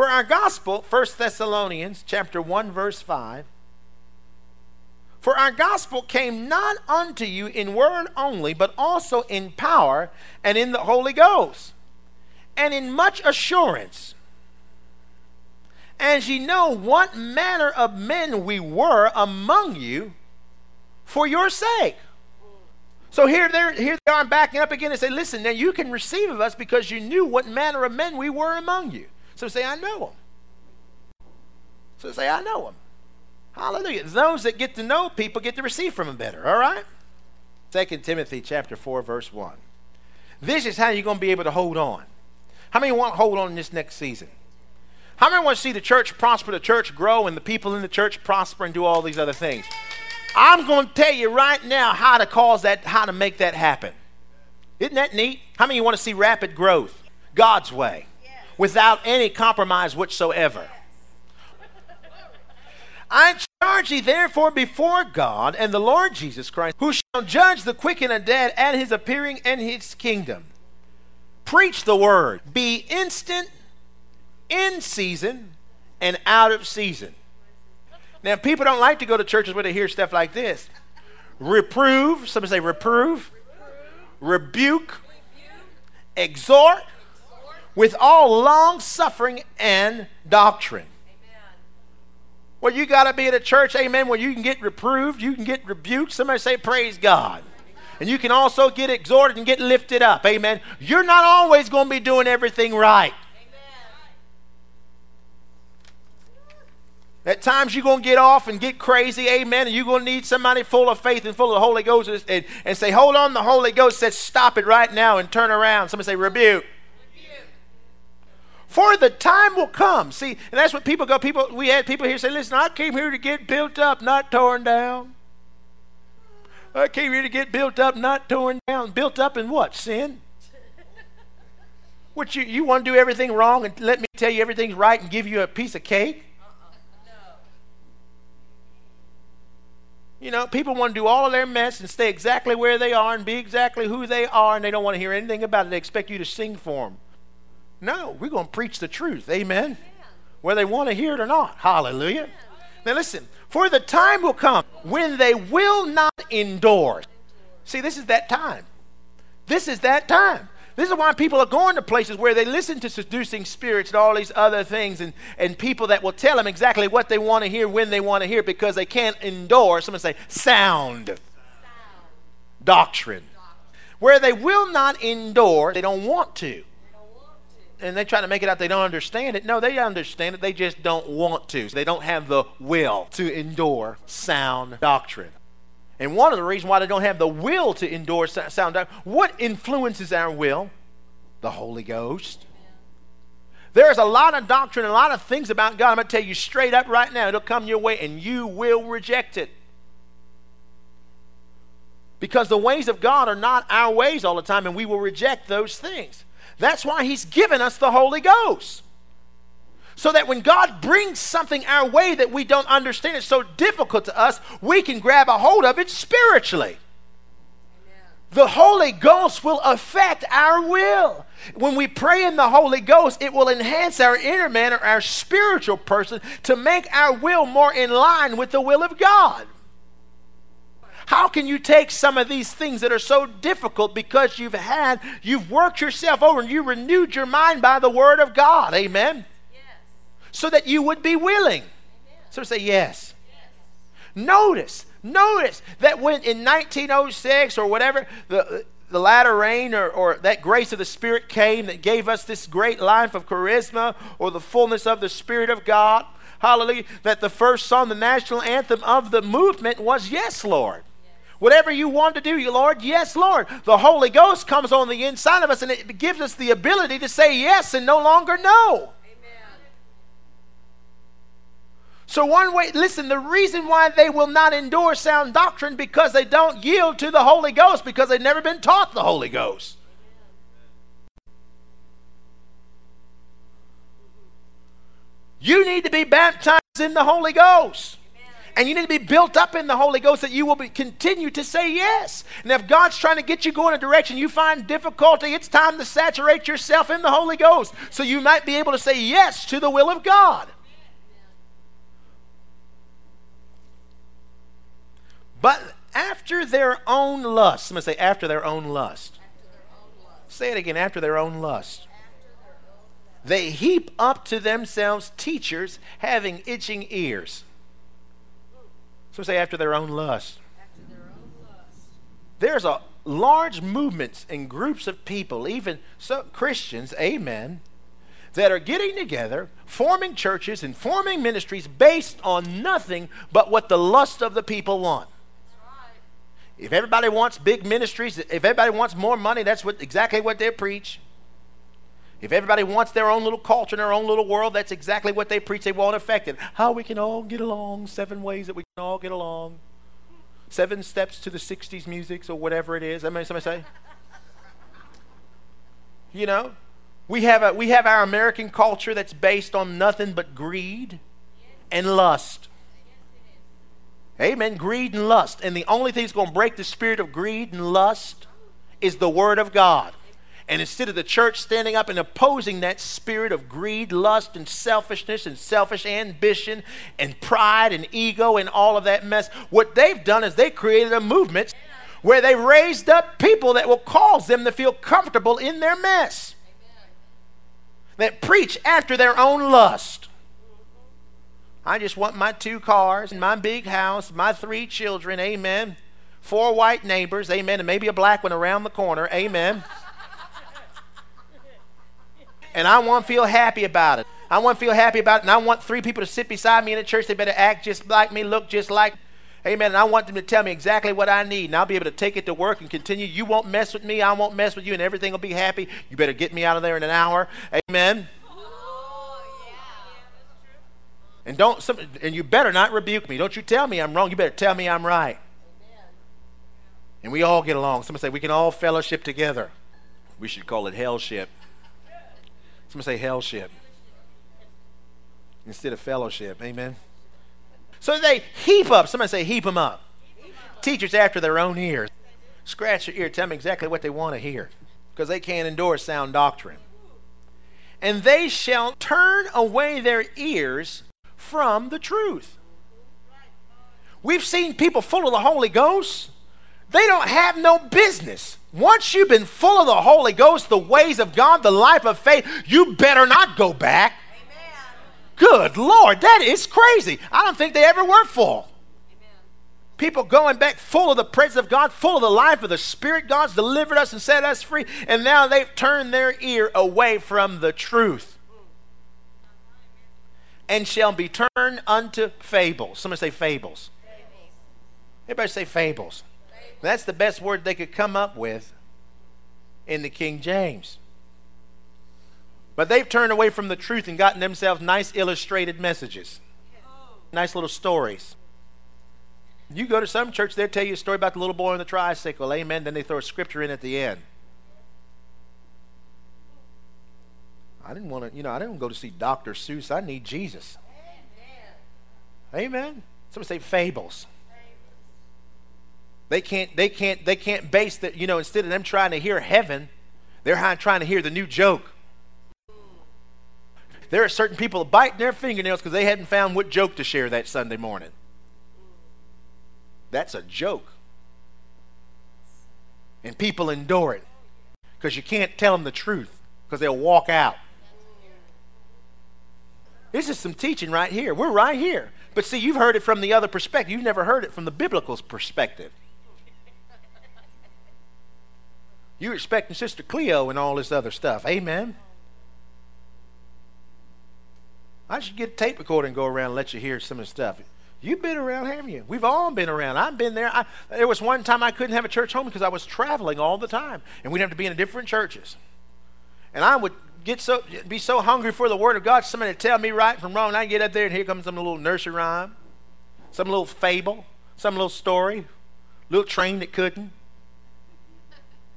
For our gospel, 1 Thessalonians chapter 1, verse 5, for our gospel came not unto you in word only, but also in power and in the Holy Ghost, and in much assurance, as ye know what manner of men we were among you for your sake. So here they are backing up again and say, listen, now you can receive of us because you knew what manner of men we were among you. So say, I know them. So say, I know them. Hallelujah. Those that get to know people get to receive from them better, all right? 2 Timothy chapter 4, verse 1. This is how you're going to be able to hold on. How many want to hold on in this next season? How many want to see the church prosper, the church grow, and the people in the church prosper and do all these other things? I'm going to tell you right now how to cause that, how to make that happen. Isn't that neat? How many of you want to see rapid growth God's way, without any compromise whatsoever? I charge ye therefore before God and the Lord Jesus Christ, who shall judge the quick and the dead at his appearing and his kingdom. Preach the word. Be instant, in season, and out of season. Now, people don't like to go to churches where they hear stuff like this. Reprove, somebody say reprove, rebuke, exhort, with all long suffering and doctrine. Well, you got to be at a church, amen, where you can get reproved, you can get rebuked. Somebody say praise God. And you can also get exhorted and get lifted up, amen. You're not always going to be doing everything right. At times you're going to get off and get crazy, amen, and you're going to need somebody full of faith and full of the Holy Ghost and say, hold on. The Holy Ghost says, stop it right now and turn around. Somebody say, rebuke. For the time will come. See, and that's what people go. We had people here say, listen, I came here to get built up, not torn down. I came here to get built up, not torn down. Built up in what? Sin? What, you want to do everything wrong and let me tell you everything's right and give you a piece of cake? You know, people want to do all of their mess and stay exactly where they are and be exactly who they are, and they don't want to hear anything about it. They expect you to sing for them. No, we're going to preach the truth. Amen. Whether they want to hear it or not. Hallelujah. Now listen, for the time will come when they will not endure. See, this is that time. This is that time. This is why people are going to places where they listen to seducing spirits and all these other things and people that will tell them exactly what they want to hear when they want to hear, because they can't endure, someone say, sound doctrine. Where they will not endure, they don't want to. And they try to make it out they don't understand it. No, they understand it. They just don't want to. They don't have the will to endure sound doctrine. And one of the reasons why they don't have the will to endure sound doctrine, what influences our will? The Holy Ghost. There's a lot of doctrine, a lot of things about God. I'm going to tell you straight up right now. It'll come your way and you will reject it. Because the ways of God are not our ways all the time, and we will reject those things. That's why he's given us the Holy Ghost. So that when God brings something our way that we don't understand, it's so difficult to us, we can grab a hold of it spiritually. Amen. The Holy Ghost will affect our will. When we pray in the Holy Ghost, it will enhance our inner man or our spiritual person to make our will more in line with the will of God. How can you take some of these things that are so difficult because you've worked yourself over and you renewed your mind by the Word of God, amen? Yes. So that you would be willing. Amen. So say yes. Yes. Notice that when in 1906 or whatever, the latter rain or that grace of the Spirit came that gave us this great life of charisma or the fullness of the Spirit of God, hallelujah, that the first song, the national anthem of the movement was Yes, Lord. Whatever you want to do, you Lord, yes, Lord. The Holy Ghost comes on the inside of us and it gives us the ability to say yes and no longer no. Amen. So one way, listen, the reason why they will not endure sound doctrine because they don't yield to the Holy Ghost, because they've never been taught the Holy Ghost. You need to be baptized in the Holy Ghost. And you need to be built up in the Holy Ghost that you will continue to say yes. And if God's trying to get you going a direction you find difficulty, it's time to saturate yourself in the Holy Ghost so you might be able to say yes to the will of God. But after their own lust. Somebody say, after their own lust. Say it again, after their own lust. They heap up to themselves teachers having itching ears. So say, after their own lust. There's a large movements and groups of people, even some Christians, amen, that are getting together, forming churches and forming ministries based on nothing but what the lust of the people want. If everybody wants big ministries, if everybody wants more money, that's exactly what they preach. If everybody wants their own little culture, their own little world, that's exactly what they preach. They won't affect it. How we can all get along, 7 ways that we can all get along. 7 steps to the 60s music or whatever it is. Somebody say? You know, we have our American culture that's based on nothing but greed and lust. Amen. Greed and lust. And the only thing that's going to break the spirit of greed and lust is the Word of God. And instead of the church standing up and opposing that spirit of greed, lust, and selfishness and selfish ambition and pride and ego and all of that mess, what they've done is they created a movement where they raised up people that will cause them to feel comfortable in their mess. That preach after their own lust. I just want my 2 cars and my big house, my 3 children, amen. 4 white neighbors, amen, and maybe a black one around the corner, amen. And I want to feel happy about it. I want to feel happy about it, and I want 3 people to sit beside me in the church. They better act just like me, look just like, amen. And I want them to tell me exactly what I need, and I'll be able to take it to work and continue. You won't mess with me, I won't mess with you, and everything will be happy. You better get me out of there in an hour, amen. And you better not rebuke me. Don't you tell me I'm wrong. You better tell me I'm right. And we all get along. Somebody say we can all fellowship together. We should call it hellship. Somebody say hellship instead of fellowship. Amen. So they heap up. Somebody say heap them up. Teachers after their own ears. Scratch your ear. Tell them exactly what they want to hear, because they can't endure sound doctrine. And they shall turn away their ears from the truth. We've seen people full of the Holy Ghost. They don't have no business. Once you've been full of the Holy Ghost, the ways of God, the life of faith, you better not go back. Amen. Good Lord, that is crazy. I don't think they ever were full. Amen. People going back full of the presence of God, full of the life of the Spirit. God's delivered us and set us free, and now they've turned their ear away from the truth. And shall be turned unto fables. Somebody say fables. Everybody say fables. That's the best word they could come up with in the King James. But they've turned away from the truth and gotten themselves nice illustrated messages. Nice little stories. You go to some church, they'll tell you a story about the little boy on the tricycle. Amen. Then they throw a scripture in at the end. I didn't want to go to see Dr. Seuss. I need Jesus. Amen. Somebody say fables. They can't base that, instead of them trying to hear heaven, they're trying to hear the new joke. There are certain people biting their fingernails because they hadn't found what joke to share that Sunday morning. That's a joke. And people endure it because you can't tell them the truth because they'll walk out. This is some teaching right here. We're right here. But see, you've heard it from the other perspective. You've never heard it from the biblical perspective. You're expecting Sister Cleo and all this other stuff. Amen. I should get a tape recorder and go around and let you hear some of the stuff. You've been around, haven't you? We've all been around. I've been there. There was one time I couldn't have a church home because I was traveling all the time. And we'd have to be in different churches. And I would be so hungry for the Word of God, somebody would tell me right from wrong, and I'd get up there and here comes some little nursery rhyme, some little fable, some little story, little train that couldn't.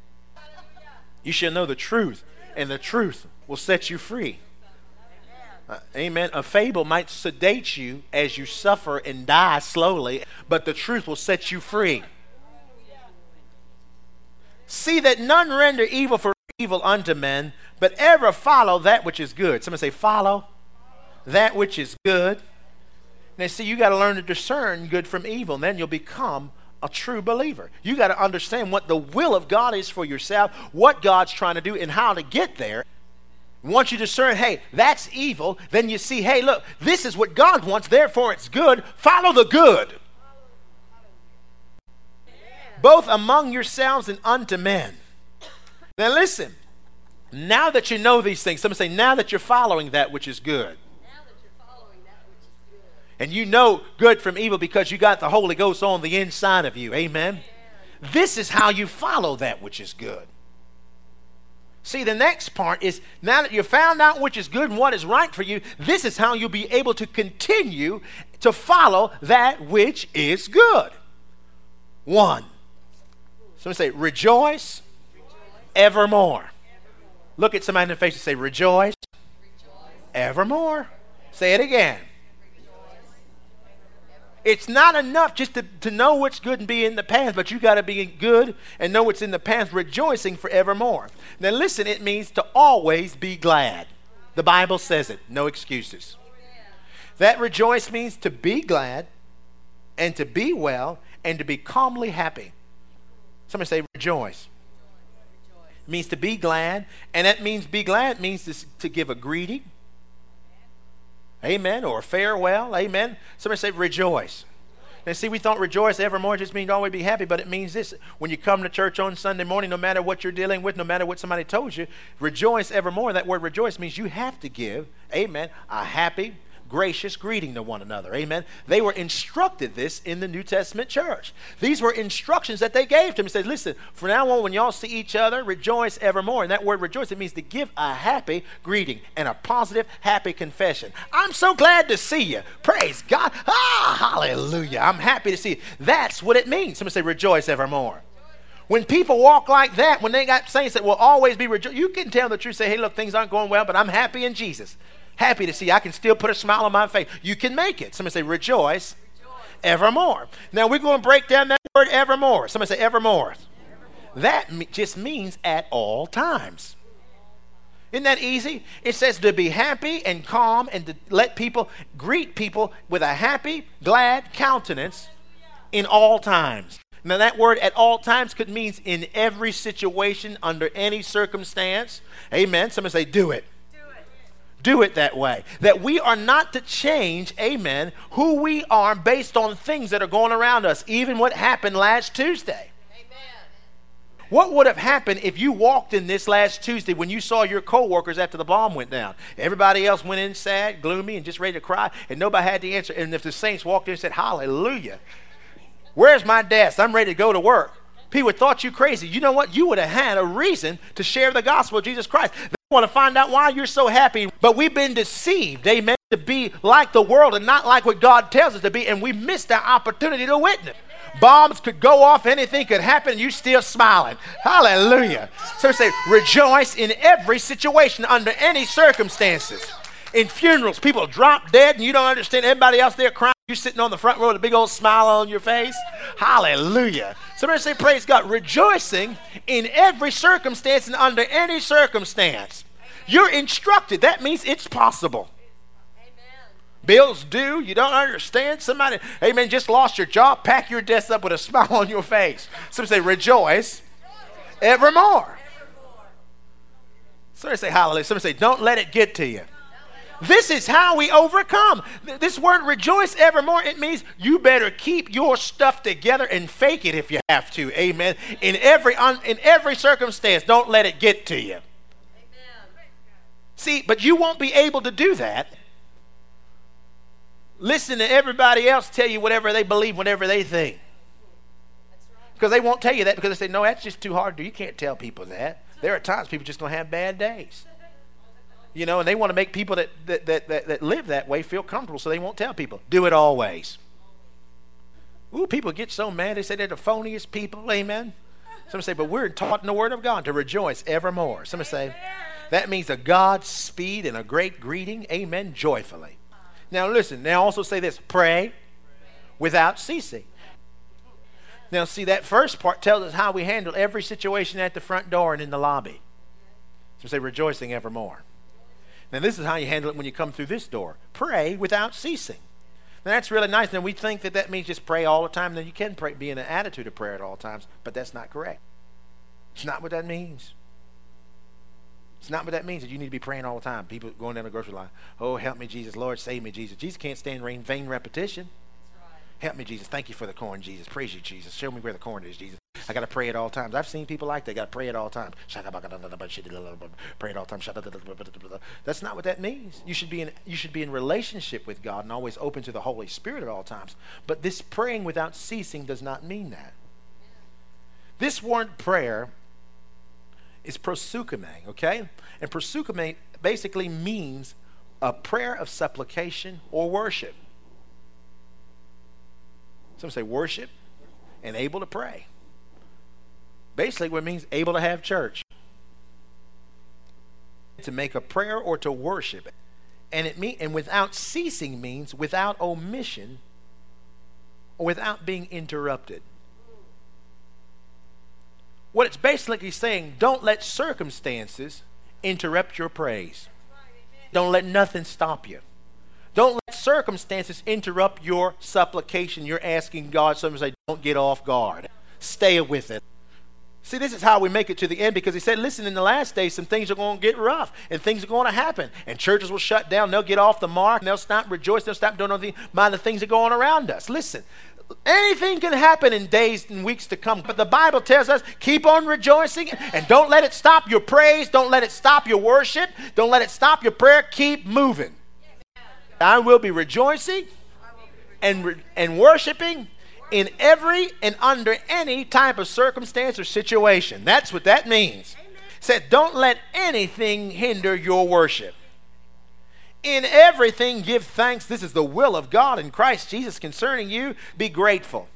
You shall know the truth, and the truth will set you free. Amen. A fable might sedate you as you suffer and die slowly, but the truth will set you free. See that none render evil for evil unto men, but ever follow that which is good. Someone say, follow that which is good. Now, see, you got to learn to discern good from evil, and then you'll become a true believer. You got to understand what the will of God is for yourself, what God's trying to do, and how to get there. Once you discern, hey, that's evil, then you see, hey, look, this is what God wants, therefore it's good. Follow the good. Both among yourselves and unto men. Now listen, now that you know these things, someone say, now that you're following that which is good. And you know good from evil because you got the Holy Ghost on the inside of you. Amen. This is how you follow that which is good. See, the next part is, now that you've found out which is good and what is right for you, this is how you'll be able to continue to follow that which is good. 1. Someone say, rejoice evermore. Look at somebody in the face and say, rejoice evermore. Say it again. It's not enough just to know what's good and be in the past, but you got to be good and know what's in the past, rejoicing forevermore. Now listen, it means to always be glad. The Bible says it, no excuses. That rejoice means to be glad and to be well and to be calmly happy. Somebody say rejoice. It means to be glad, and that means be glad means to give a greeting. Amen. Or farewell. Amen. Somebody say rejoice. Now see, we thought rejoice evermore just means always be happy, but it means this. When you come to church on Sunday morning, no matter what you're dealing with, no matter what somebody told you, rejoice evermore. That word rejoice means you have to give, amen, a happy, gracious greeting to one another. Amen. They were instructed this in the New Testament church. These were instructions that they gave to them. He said, listen, from now on when y'all see each other, rejoice evermore. And that word rejoice, it means to give a happy greeting and a positive, happy confession. I'm so glad to see you. Praise God. Hallelujah. I'm happy to see you. That's what it means. Somebody say rejoice evermore. When people walk like that, when they got saints that will always be rejoiced, you can tell the truth. Say, hey, look, things aren't going well, but I'm happy in Jesus. Happy to see. I can still put a smile on my face. You can make it. Somebody say rejoice evermore. Now we're going to break down that word evermore. Somebody say evermore. That just means at all times. Isn't that easy? It says to be happy and calm and to let people, greet people with a happy, glad countenance in all times. Now that word at all times could mean in every situation, under any circumstance. Amen. Somebody say do it. Do it that way. That we are not to change, amen, who we are based on things that are going around us, even what happened last Tuesday. Amen. What would have happened if you walked in this last Tuesday when you saw your co-workers after the bomb went down? Everybody else went in sad, gloomy, and just ready to cry, and nobody had the answer. And if the saints walked in and said, hallelujah, where's my desk? I'm ready to go to work. People would have thought you crazy. You know what? You would have had a reason to share the gospel of Jesus Christ. Want to find out why you're so happy, but we've been deceived, amen, to be like the world and not like what God tells us to be, and we missed our opportunity to witness. Bombs could go off, anything could happen, and you still smiling. Hallelujah. So say, rejoice in every situation, under any circumstances. In funerals, people drop dead, and you don't understand. Everybody else there crying. You're sitting on the front row with a big old smile on your face. Hallelujah. Somebody say, praise God. Rejoicing in every circumstance and under any circumstance. You're instructed. That means it's possible. Amen. Bills due. You don't understand. Somebody, amen, just lost your job. Pack your desk up with a smile on your face. Somebody say, rejoice evermore. Somebody say, hallelujah. Somebody say, don't let it get to you. This is how we overcome. This word rejoice evermore, it means you better keep your stuff together and fake it if you have to. Amen. In every circumstance, don't let it get to you. Amen. See, but you won't be able to do that. Listen to everybody else tell you whatever they believe, whatever they think. Because they won't tell you that because they say, no, that's just too hard to do. You can't tell people that. There are times people just going to have bad days. You know, and they want to make people that live that way feel comfortable, so they won't tell people. Do it always. Ooh, people get so mad. They say they're the phoniest people. Amen. Somebody say, but we're taught in the Word of God to rejoice evermore. Somebody say, That means a Godspeed and a great greeting. Amen. Joyfully. Now listen, now also say this. Pray without ceasing. Now see, that first part tells us how we handle every situation at the front door and in the lobby. So say rejoicing evermore. Now this is how you handle it when you come through this door. Pray without ceasing. Now that's really nice. Now we think that that means just pray all the time. Now you can pray, be in an attitude of prayer at all times, but that's not correct. It's not what that means. It's not what that means, that you need to be praying all the time. People going down the grocery line, oh, help me, Jesus. Lord, save me, Jesus. Jesus can't stand vain repetition. Help me, Jesus. Thank you for the corn, Jesus. Praise you, Jesus. Show me where the corn is, Jesus. I got to pray at all times. I've seen people like that. Got to pray at all times. Pray at all times. That's not what that means. You should be in relationship with God and always open to the Holy Spirit at all times. But this praying without ceasing does not mean that. This word prayer is proseuchomai, okay? And proseuchomai basically means a prayer of supplication or worship. Some say worship and able to pray. Basically what it means, able to have church. To make a prayer or to worship. And without ceasing means without omission or without being interrupted. What it's basically saying, don't let circumstances interrupt your praise. Don't let nothing stop you. Don't let circumstances interrupt your supplication. You're asking God. Some say, don't get off guard. Stay with it. See, this is how we make it to the end, because he said, listen, in the last days, some things are going to get rough and things are going to happen. And churches will shut down. They'll get off the mark. And they'll stop rejoicing. They'll stop doing anything mind the things that go on around us. Listen, anything can happen in days and weeks to come. But the Bible tells us, keep on rejoicing and don't let it stop your praise. Don't let it stop your worship. Don't let it stop your prayer. Keep moving. I will be rejoicing and worshiping in every and under any type of circumstance or situation. That's what that means. It said, don't let anything hinder your worship. In everything give thanks. This is the will of God in Christ Jesus concerning you. Be grateful.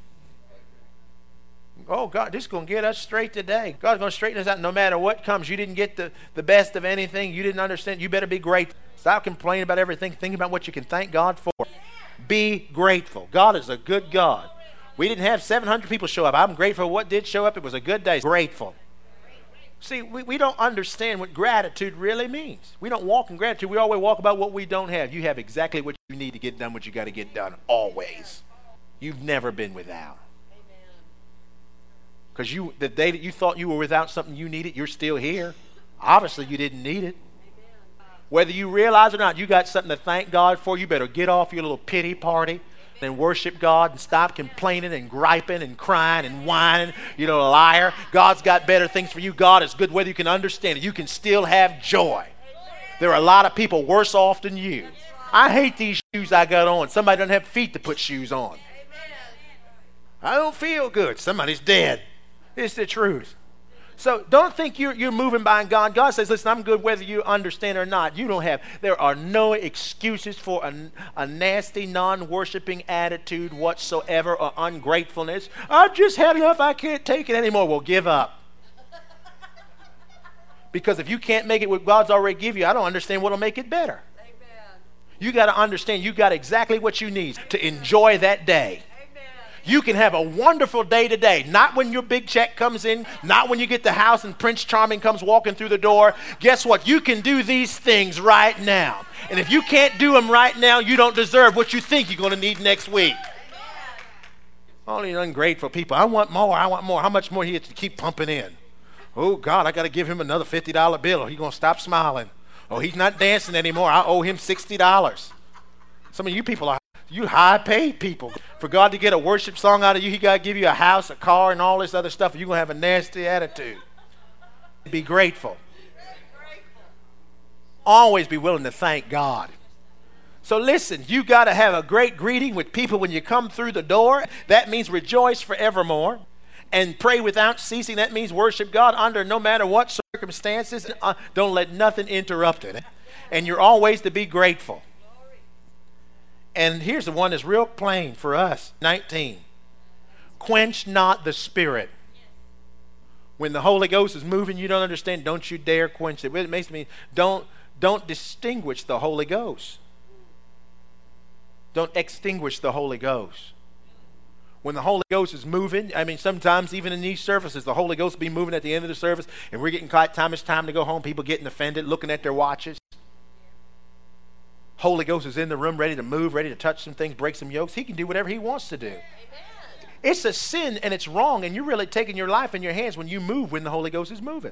Oh, God, this is going to get us straight today. God's going to straighten us out no matter what comes. You didn't get the best of anything. You didn't understand. You better be grateful. Stop complaining about everything. Think about what you can thank God for. Be grateful. God is a good God. We didn't have 700 people show up. I'm grateful for what did show up. It was a good day. Grateful. See, we don't understand what gratitude really means. We don't walk in gratitude. We always walk about what we don't have. You have exactly what you need to get done, what you got to get done, always. You've never been without. Because the day that you thought you were without something you needed, you're still here. Obviously, you didn't need it. Whether you realize it or not, you got something to thank God for. You better get off your little pity party and worship God and stop complaining and griping and crying and whining. You're a liar. God's got better things for you. God is good whether you can understand it. You can still have joy. There are a lot of people worse off than you. I hate these shoes I got on. Somebody doesn't have feet to put shoes on. I don't feel good. Somebody's dead. It's the truth. So don't think you're moving by God. God says, listen, I'm good whether you understand or not. There are no excuses for a nasty, non-worshiping attitude whatsoever or ungratefulness. I've just had enough. I can't take it anymore. Well, give up. Because if you can't make it what God's already given you, I don't understand what'll make it better. Amen. You got to understand you got exactly what you need to enjoy that day. You can have a wonderful day today. Not when your big check comes in. Not when you get the house and Prince Charming comes walking through the door. Guess what? You can do these things right now. And if you can't do them right now, you don't deserve what you think you're going to need next week. Only ungrateful people. I want more. I want more. How much more he has to keep pumping in? Oh, God, I got to give him another $50 bill or he's going to stop smiling. Oh, he's not dancing anymore. I owe him $60. Some of you people are high-paid people. For God to get a worship song out of you, he got to give you a house, a car, and all this other stuff. You're going to have a nasty attitude. Be grateful. Always be willing to thank God. So listen, you got to have a great greeting with people when you come through the door. That means rejoice forevermore. And pray without ceasing. That means worship God under no matter what circumstances. Don't let nothing interrupt it. And you're always to be grateful. And here's the one that's real plain for us. 19. Quench not the spirit. When the Holy Ghost is moving, you don't understand, don't you dare quench it. It makes me, don't distinguish the Holy Ghost. Don't extinguish the Holy Ghost. When the Holy Ghost is moving, I mean, sometimes even in these services, the Holy Ghost will be moving at the end of the service, and we're getting caught, it's time to go home, people getting offended, looking at their watches. Holy Ghost is in the room, ready to move, ready to touch some things, break some yokes. He can do whatever he wants to do. Amen. It's a sin and it's wrong, and you're really taking your life in your hands when you move when the Holy Ghost is moving.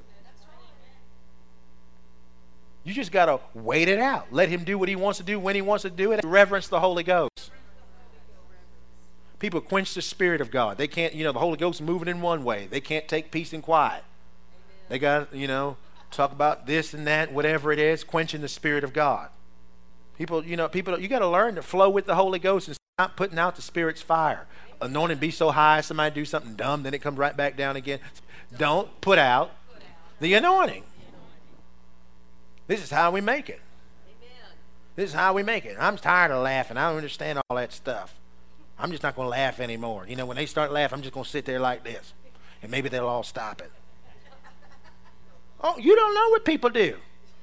You just got to wait it out. Let him do what he wants to do when he wants to do it. Reverence the Holy Ghost. People quench the Spirit of God. They can't, the Holy Ghost is moving in one way. They can't take peace and quiet. They got to, talk about this and that, whatever it is, quenching the Spirit of God. People, you got to learn to flow with the Holy Ghost and stop putting out the Spirit's fire. Anointing be so high, somebody do something dumb, then it comes right back down again. Don't put out the anointing. This is how we make it. This is how we make it. I'm tired of laughing. I don't understand all that stuff. I'm just not going to laugh anymore. When they start laughing, I'm just going to sit there like this. And maybe they'll all stop it. Oh, you don't know what people do.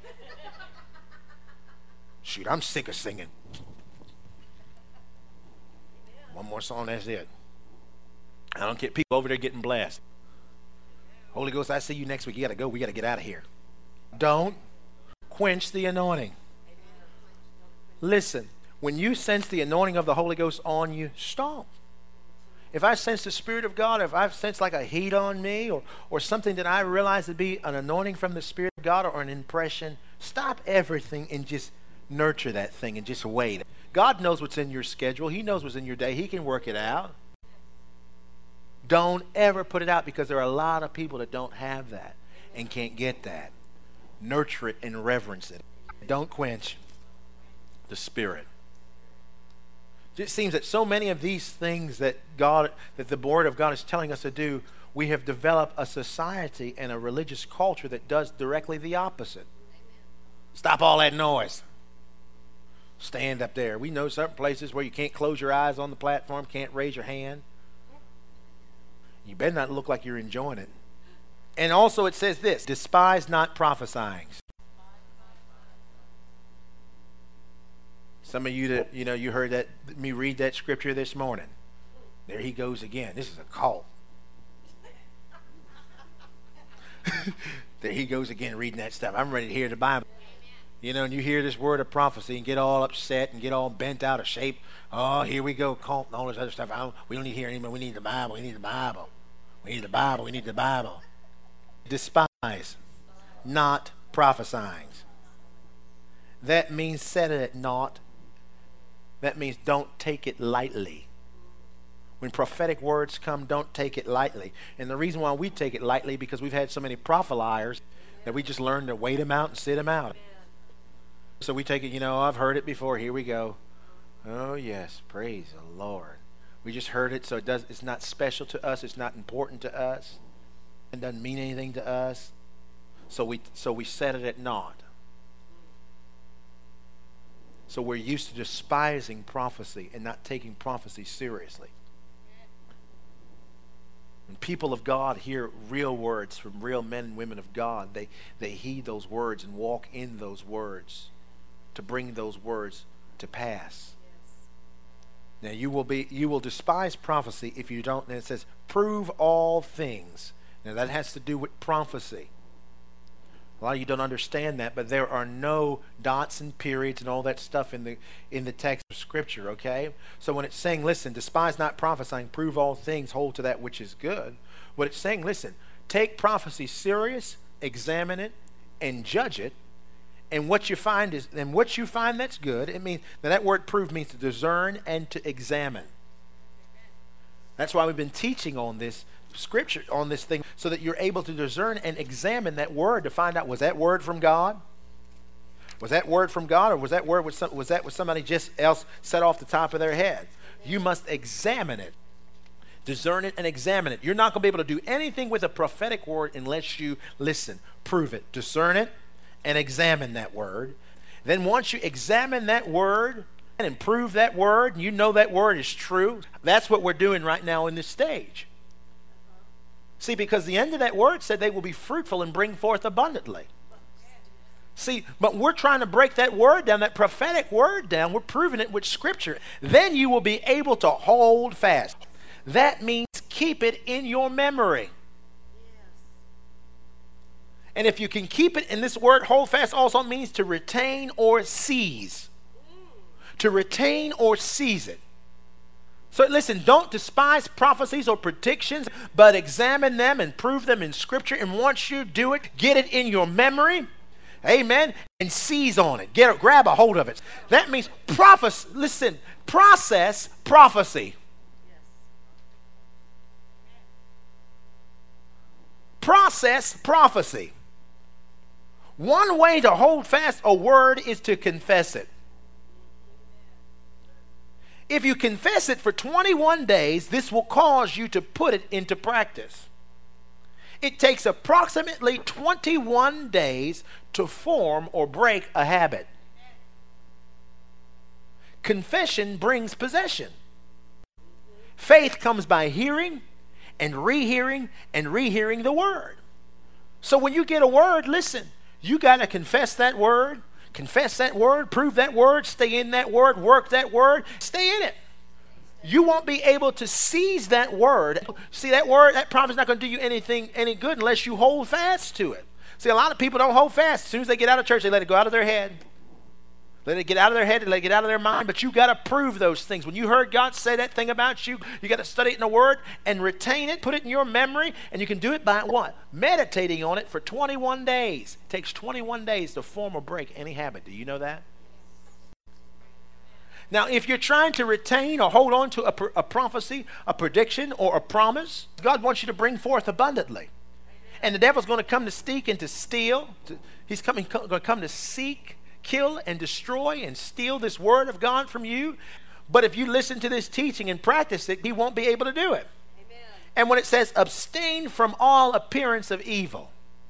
Shoot, I'm sick of singing. One more song, that's it. I don't get people over there getting blessed. Holy Ghost, I see you next week. You got to go. We got to get out of here. Don't quench the anointing. Listen, when you sense the anointing of the Holy Ghost on you, stop. If I sense the Spirit of God, if I sense like a heat on me or something that I realize to be an anointing from the Spirit of God or an impression, stop everything and just nurture that thing and just wait. God knows what's in your schedule. He knows what's in your day. He can work it out. Don't ever put it out, because there are a lot of people that don't have that and can't get that. Nurture it and reverence it. Don't quench the Spirit. It seems that so many of these things that the Word of God is telling us to do, we have developed a society and a religious culture that does directly the opposite. Stop all that noise. Stand up there. We know certain places where you can't close your eyes on the platform, can't raise your hand. You better not look like you're enjoying it. And also it says this, despise not prophesying. Some of you that, you heard me read that scripture this morning. There he goes again. This is a cult. There he goes again reading that stuff. I'm ready to hear the Bible. And you hear this word of prophecy and get all upset and get all bent out of shape. Oh, here we go, cult and all this other stuff. We don't need to hear anymore. We need the Bible. We need the Bible. We need the Bible. We need the Bible. Despise not prophesying. That means set it at naught. That means don't take it lightly. When prophetic words come, don't take it lightly. And the reason why we take it lightly, because we've had so many propheliers that we just learn to wait them out and sit them out. So we take it, I've heard it before. Here we go. Oh, yes. Praise the Lord. We just heard it, so it's not special to us. It's not important to us. It doesn't mean anything to us. So we set it at naught. So we're used to despising prophecy and not taking prophecy seriously. When people of God hear real words from real men and women of God, they heed those words and walk in those words to bring those words to pass. Now you will despise prophecy if you don't. And it says, prove all things. Now that has to do with prophecy. A lot of you don't understand that, but there are no dots and periods and all that stuff in the text of Scripture, okay? So when it's saying, listen, despise not prophesying, prove all things, hold to that which is good, what it's saying, listen, take prophecy serious, examine it, and judge it, and what you find that's good. It means that word prove means to discern and to examine. That's why we've been teaching on this Scripture, on this thing, so that you're able to discern and examine that word to find out, was that word from God? Was that word from God, or was that word was that what somebody just else said off the top of their head? You must examine it, discern it, and examine it. You're not going to be able to do anything with a prophetic word unless you listen, prove it, discern it, and examine that word. Then once you examine that word and prove that word, and you know that word is true, that's what we're doing right now in this stage. See, because the end of that word said they will be fruitful and bring forth abundantly. See, but we're trying to break that word down, that prophetic word down. We're proving it with Scripture. Then you will be able to hold fast. That means keep it in your memory. And if you can keep it, and this word hold fast also means to retain or seize. To retain or seize it. So listen, don't despise prophecies or predictions, but examine them and prove them in Scripture. And once you do it, get it in your memory. Amen. And seize on it. Grab a hold of it. That means process prophecy. Process prophecy. One way to hold fast a word is to confess it. If you confess it for 21 days, this will cause you to put it into practice. It takes approximately 21 days to form or break a habit. Confession brings possession. Faith comes by hearing and rehearing the word. So when you get a word, listen, you got to confess that word, prove that word, stay in that word, work that word, stay in it. You won't be able to seize that word. See, that word, that prophecy is not going to do you any good unless you hold fast to it. See, a lot of people don't hold fast. As soon as they get out of church, they let it go out of their head. Let it get out of their head, let it get out of their mind. But you got to prove those things. When you heard God say that thing about you, you got to study it in the Word and retain it, put it in your memory, and you can do it by what? Meditating on it for 21 days. It takes 21 days to form or break any habit. Do you know that? Now, if you're trying to retain or hold on to a prophecy, a prediction, or a promise, God wants you to bring forth abundantly. And the devil's going to come to seek and to steal. He's going to come to seek, kill, and destroy and steal this word of God from you. But if you listen to this teaching and practice it, he won't be able to do it. Amen. And when it says, abstain from all appearance of evil,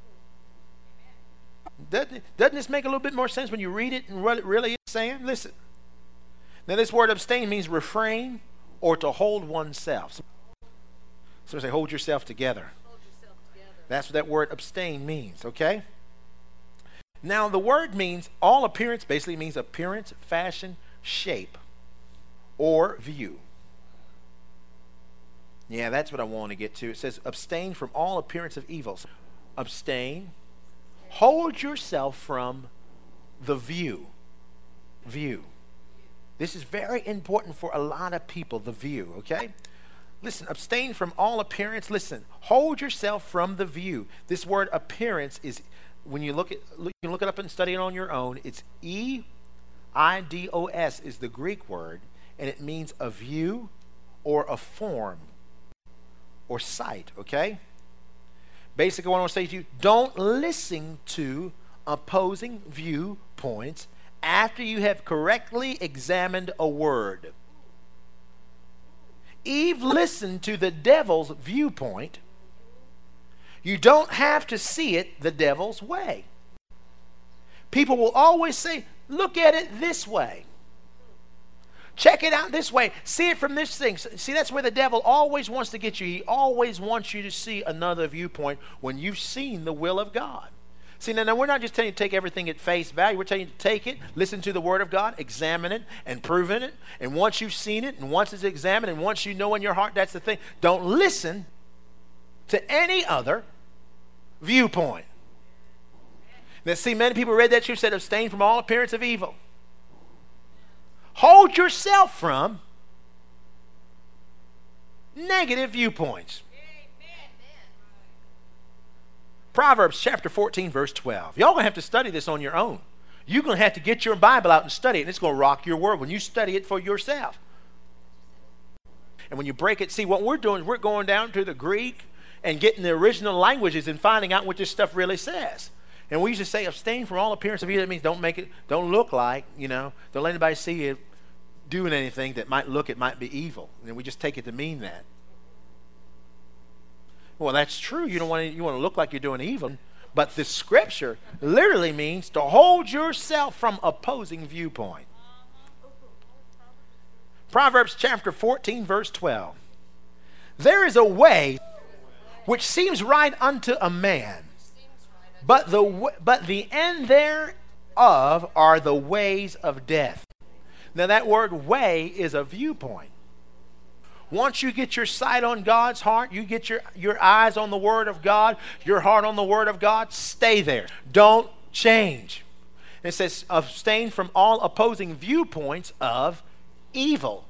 doesn't this make a little bit more sense when you read it and what it really is saying? Listen. Now, this word abstain means refrain or to hold oneself. So say, hold yourself together. Hold yourself together. That's what that word abstain means, okay? Now, the word means, all appearance basically means appearance, fashion, shape, or view. Yeah, that's what I want to get to. It says, abstain from all appearance of evil. Abstain. Hold yourself from the view. View. This is very important for a lot of people, the view, okay? Listen, abstain from all appearance. Listen, hold yourself from the view. This word appearance is, when you you can look it up and study it on your own. It's E-I-D-O-S is the Greek word, and it means a view or a form or sight, okay? Basically, what I want to say to you, don't listen to opposing viewpoints after you have correctly examined a word. Eve listened to the devil's viewpoint. You don't have to see it the devil's way. People will always say, look at it this way. Check it out this way. See it from this thing. See, that's where the devil always wants to get you. He always wants you to see another viewpoint when you've seen the will of God. See, now we're not just telling you to take everything at face value. We're telling you to take it, listen to the Word of God, examine it, and prove it. And once you've seen it, and once it's examined, and once you know in your heart that's the thing, don't listen to any other viewpoint. Now, see, many people read that you said, abstain from all appearance of evil. Hold yourself from negative viewpoints. Proverbs chapter 14, verse 12. Y'all going to have to study this on your own. You're going to have to get your Bible out and study it, and it's going to rock your world when you study it for yourself. And when you break it, see, what we're doing is we're going down to the Greek and getting the original languages and finding out what this stuff really says. And we used to say, abstain from all appearance of evil. That means don't look like, don't let anybody see you doing anything that might be evil. And we just take it to mean that. Well, that's true. You want to look like you're doing evil. But the scripture literally means to hold yourself from opposing viewpoint. Proverbs chapter 14, verse 12. There is a way which seems right unto a man, but the end thereof are the ways of death. Now that word way is a viewpoint. Once you get your sight on God's heart, you get your eyes on the Word of God, your heart on the Word of God, stay there. Don't change. It says, abstain from all opposing viewpoints of evil.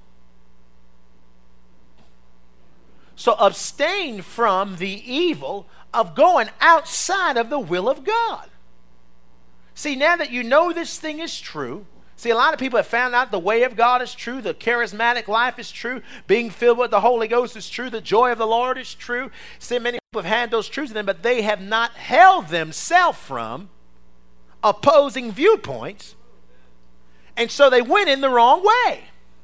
So abstain from the evil of going outside of the will of God. See, now that you know this thing is true, see, a lot of people have found out the way of God is true, the charismatic life is true, being filled with the Holy Ghost is true, the joy of the Lord is true. See, many people have had those truths in them, but they have not held themselves from opposing viewpoints, and so they went in the wrong way.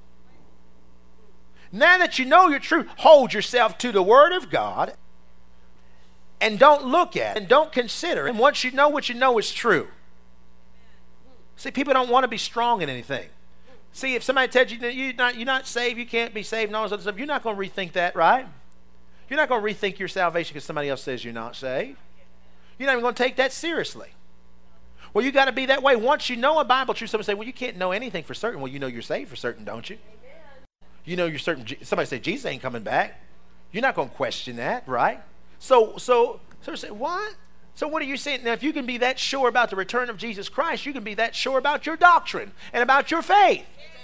Now that you know your truth, hold yourself to the Word of God and don't look at it and don't consider it. And once you know what you know is true. See, people don't want to be strong in anything. See, if somebody tells you you're not saved, you can't be saved and all this other stuff, you're not going to rethink that, right? You're not going to rethink your salvation because somebody else says you're not saved. You're not even going to take that seriously. Well, you got to be that way. Once you know a Bible truth, somebody say, well, you can't know anything for certain. Well, you know you're saved for certain, don't you? You know you're certain. Somebody say, Jesus ain't coming back. You're not going to question that, right? So say, what? So what are you saying? Now, if you can be that sure about the return of Jesus Christ, you can be that sure about your doctrine and about your faith.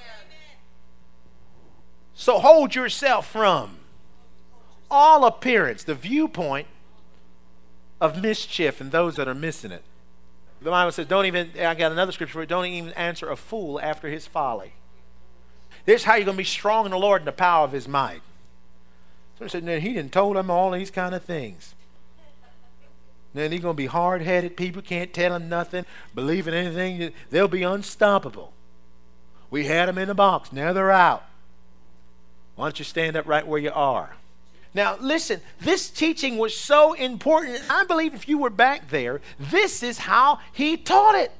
So hold yourself from all appearance, the viewpoint of mischief and those that are missing it. The Bible says, I got another scripture for it, don't even answer a fool after his folly. This is how you're going to be strong in the Lord and the power of his might. So he said, he done told them all these kind of things. Then he's going to be hard-headed. People can't tell him nothing, believe in anything. They'll be unstoppable. We had them in the box. Now they're out. Why don't you stand up right where you are? Now, listen, this teaching was so important. I believe if you were back there, this is how he taught it.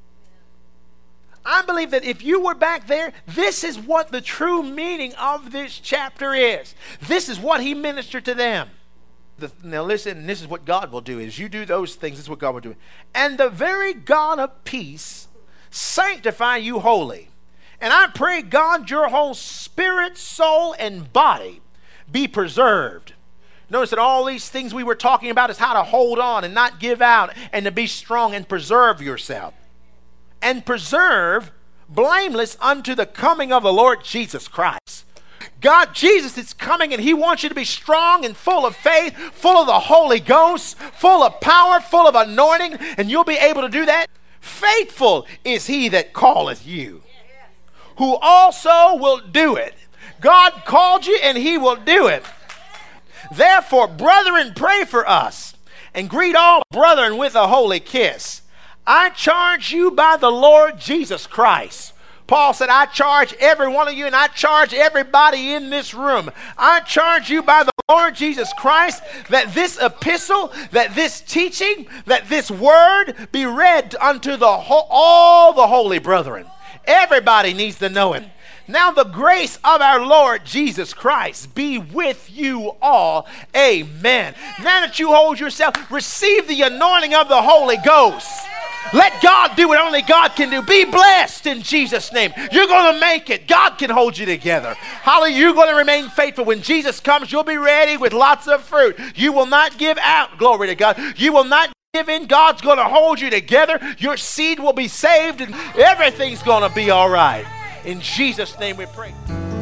I believe that if you were back there, this is what the true meaning of this chapter is. This is what he ministered to them. Now listen, this is what God will do. As you do those things, this is what God will do. And the very God of peace sanctify you wholly. And I pray, God, your whole spirit, soul, and body be preserved. Notice that all these things we were talking about is how to hold on and not give out and to be strong and preserve yourself. And preserve blameless unto the coming of the Lord Jesus Christ. God, Jesus is coming and he wants you to be strong and full of faith, full of the Holy Ghost, full of power, full of anointing, and you'll be able to do that. Faithful is he that calleth you, who also will do it. God called you and he will do it. Therefore, brethren, pray for us and greet all brethren with a holy kiss. I charge you by the Lord Jesus Christ. Paul said, I charge every one of you and I charge everybody in this room. I charge you by the Lord Jesus Christ that this epistle, that this teaching, that this word be read unto all the holy brethren. Everybody needs to know it. Now the grace of our Lord Jesus Christ be with you all. Amen. Now that you hold yourself, receive the anointing of the Holy Ghost. Let God do what only God can do. Be blessed in Jesus' name. You're going to make it. God can hold you together. Hallelujah. You're going to remain faithful. When Jesus comes, you'll be ready with lots of fruit. You will not give out. Glory to God. You will not give in. God's going to hold you together. Your seed will be saved and everything's going to be all right. In Jesus' name we pray.